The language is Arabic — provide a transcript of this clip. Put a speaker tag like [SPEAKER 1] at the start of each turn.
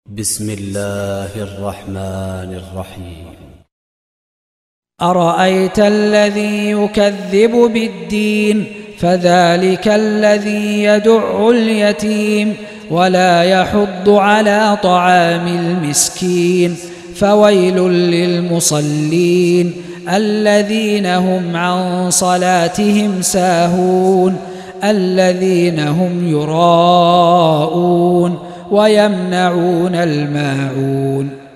[SPEAKER 1] بسم الله الرحمن الرحيم.
[SPEAKER 2] أرأيت الذي يكذب بالدين فذلك الذي يدع اليتيم ولا يحض على طعام المسكين فويل للمصلين الذين هم عن صلاتهم ساهون الذين هم يراءون ويمنعون الماعون.